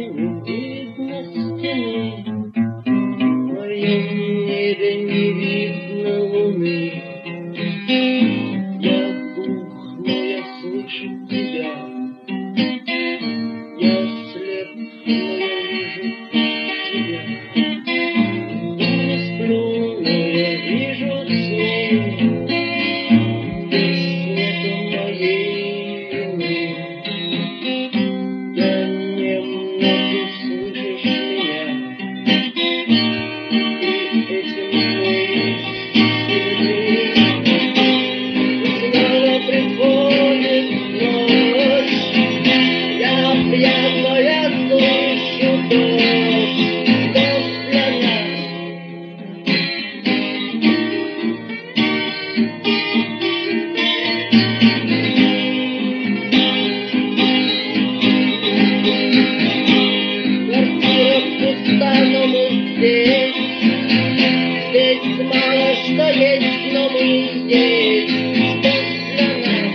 не видно стены, в моем небе не видно луны. Я глух, но я слышу тебя. Я слеп, но я вижу тебя. Я не сплю, но я вижу сны. Здесь нету моей вины. Я нем, но ты слышишь меня. И этим мы сильны. И снова приходит ночь. Я пьян, но я слышу дождь. Дождь для нас. Квартира пуста, но мы здесь. Здесь мало что есть, но мы здесь. Дождь для нас.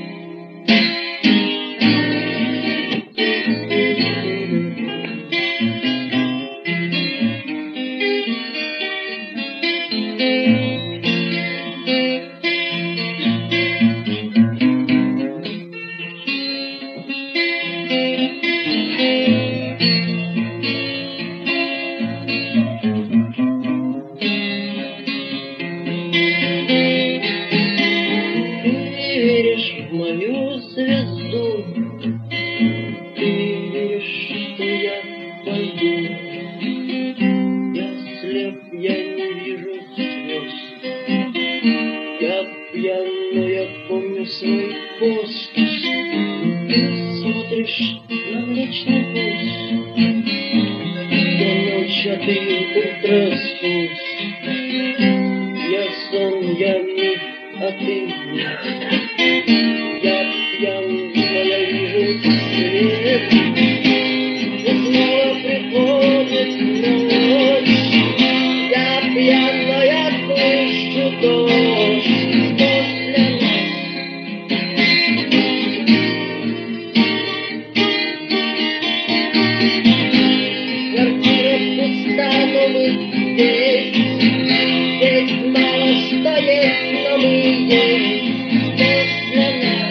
Ты веришь в мою звезду, ты веришь, что я пойду. Я слеп, я не вижу звезд. Я пьян, но я помню свой пост. Ты смотришь на Млечный Путь. Я ночь, а ты утро спуск. Я сон, я миг, а ты нет. Я пьян, но я вижу свет. И снова приходит ночь. Я пьян, но я слышу дождь. Дождь для нас. Квартира пуста, но мы здесь. Здесь мало что есть, но мы есть. Дождь для нас.